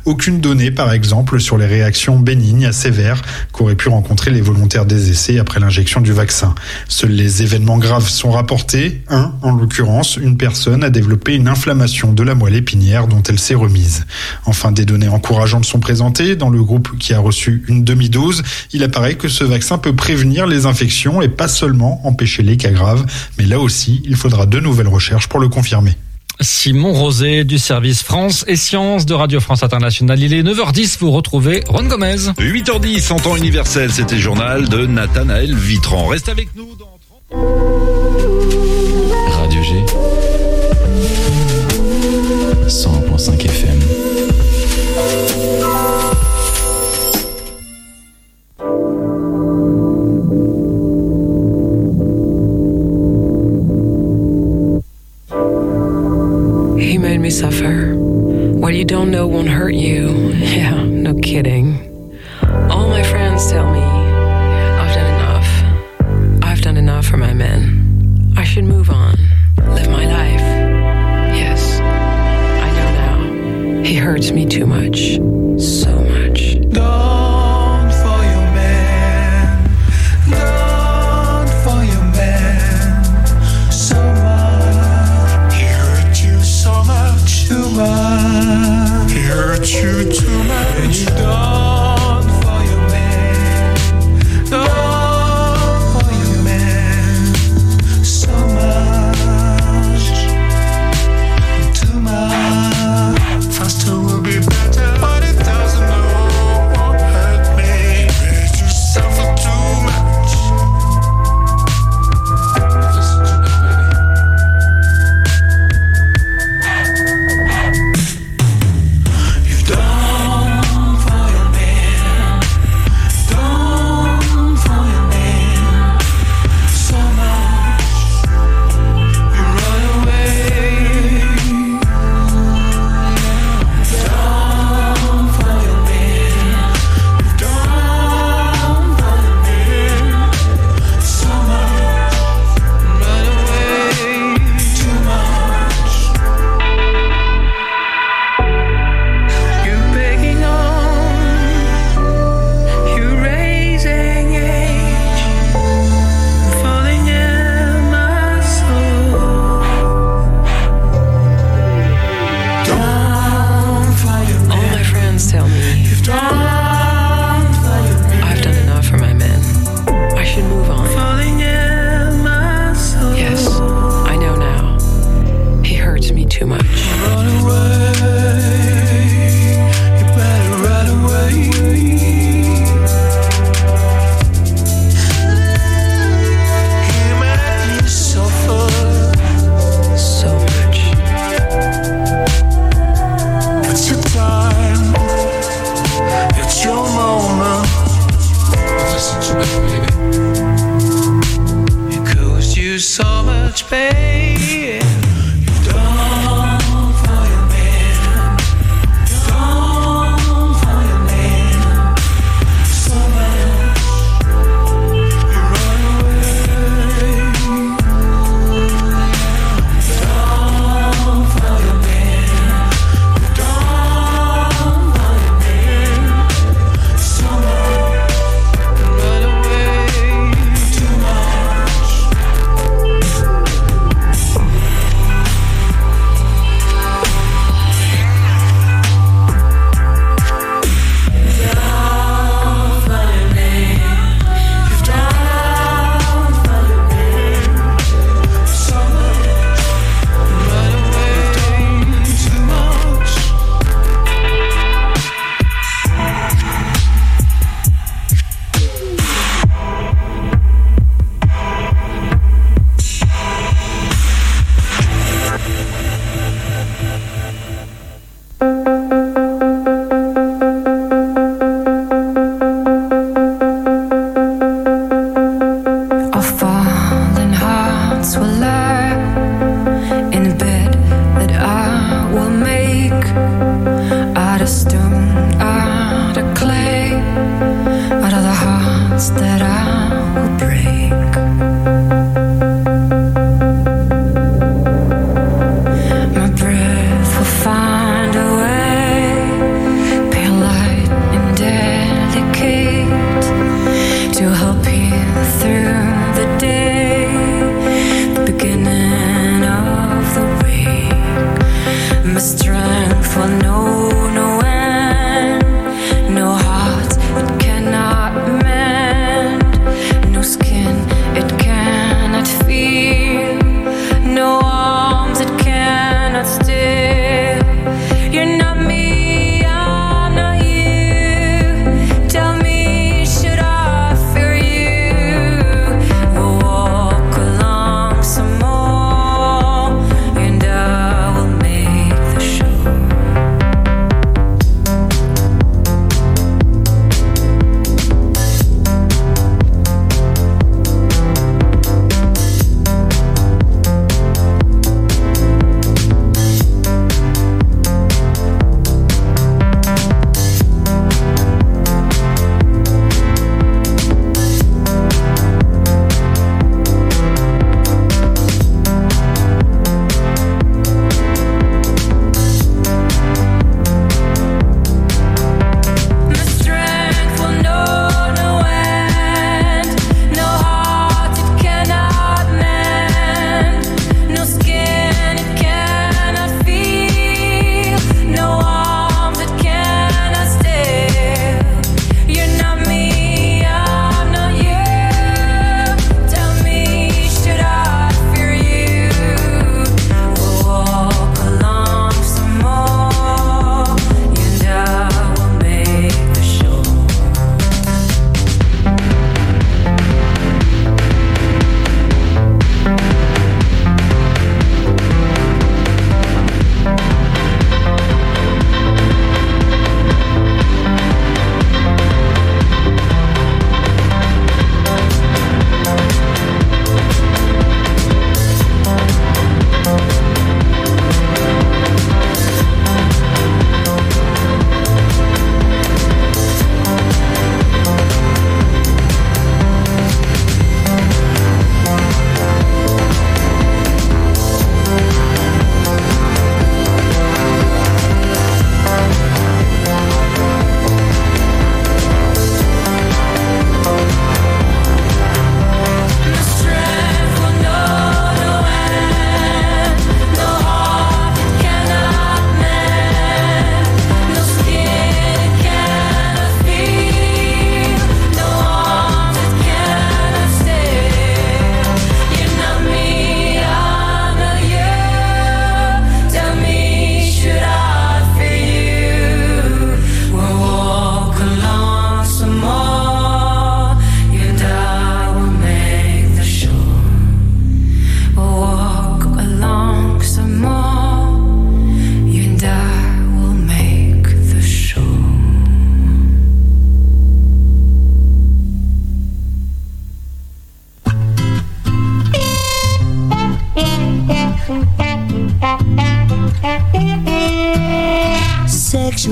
Aucune donnée, par exemple, sur les réactions bénignes à sévères qu'auraient pu rencontrer les volontaires des essais après l'injection du vaccin. Seuls les événements graves sont rapportés. En l'occurrence, une personne a développé une inflammation de la moelle épinière dont elle s'est remise. Enfin, des données encourageantes sont présentées. Dans le groupe qui a reçu une demi-dose, il apparaît que ce vaccin peut prévenir les infections et pas seulement empêcher les cas graves. Mais là aussi, il faudra de nouvelles recherches pour le confirmer. Simon Rosé du service France et Sciences de Radio France Internationale. Il est 9h10, vous retrouvez Ron Gomez. 8h10, en temps universel, c'était le journal de Nathanaël Vitran. Reste avec nous dans 30... Radio G 100.5 FM. He made me suffer. What you don't know won't hurt you. Yeah, no kidding. All my friends tell me I've done enough. I've done enough for my men. I should move on, live my life. Yes, I know now. He hurts me too much, so much. Done for your man. Done for your man. So much. He hurt you so much. Too much. He hurt you too much. And you done for your man. Done for your man. So much. Too much. Faster will be better, but it doesn't know what hurt me. Made you suffer too much. Listen to me, baby. You've done for your man, done for your man, so much. You run away. Done for your man, done for your man, so much. Run away, too much. You begging on, you raising age, falling in my soul. Done for your man. All my friends tell me You've done for your man. I've done enough for my men. I should move on. Falling in my soul. Yes, I know now. He hurts me too much. Run away. You better run away. He made you suffer. So much. It's your time. It's your moment. Listen to me, baby. It caused you so much pain. You've done for your man. Done for your man. So much. You run away. Done for your man. Done for your man. So much. Run away. Too much.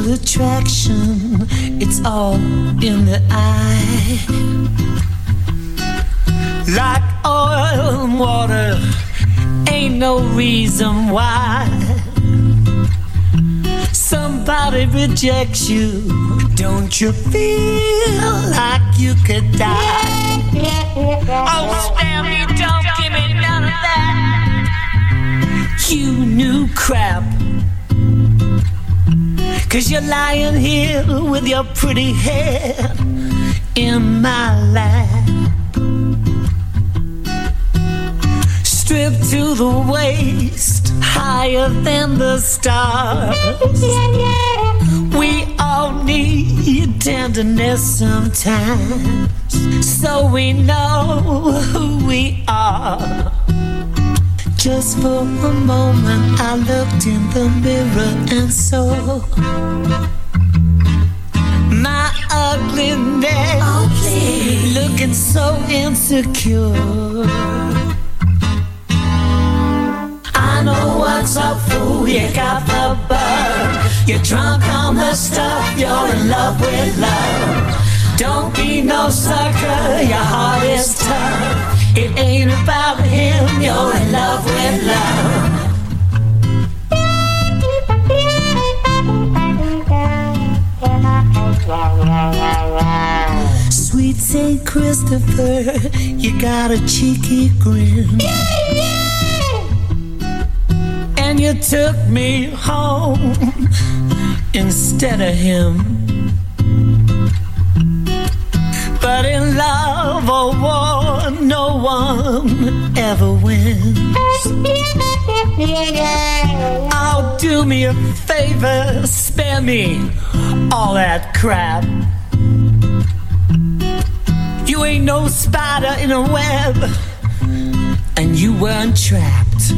Sexual attraction, it's all in the eye. Like oil and water, ain't no reason why somebody rejects you. Don't you feel like you could die? Oh, spare me, don't give me none of that. You new crap. 'Cause you're lying here with your pretty head in my lap, stripped to the waist, higher than the stars. We all need tenderness sometimes, so we know who we are. Just for a moment I looked in the mirror and saw my ugliness, looking so insecure. I know what's up, fool, you got the bug. You're drunk on the stuff, you're in love with love. Don't be no sucker, your heart is tough. It ain't about him, you're in love with love. Sweet St. Christopher, you got a cheeky grin. And you took me home instead of him. But in love or war, no one ever wins. Oh, do me a favor, spare me all that crap. You ain't no spider in a web, and you weren't trapped.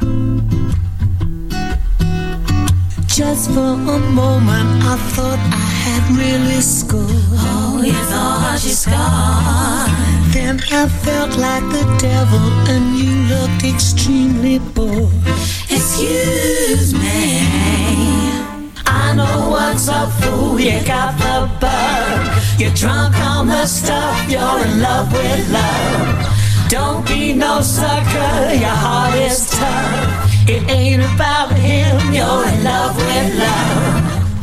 Just for a moment I thought I had really scored. Oh, you thought you scored. Then I felt like the devil and you looked extremely bored. Excuse me, I know what's up, fool, you got the bug. You're drunk on the stuff, you're in love with love. Don't be no sucker, your heart is tough. It ain't about him, you're in love with love.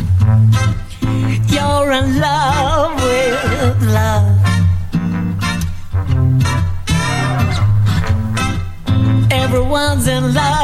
You're in love with love. Everyone's in love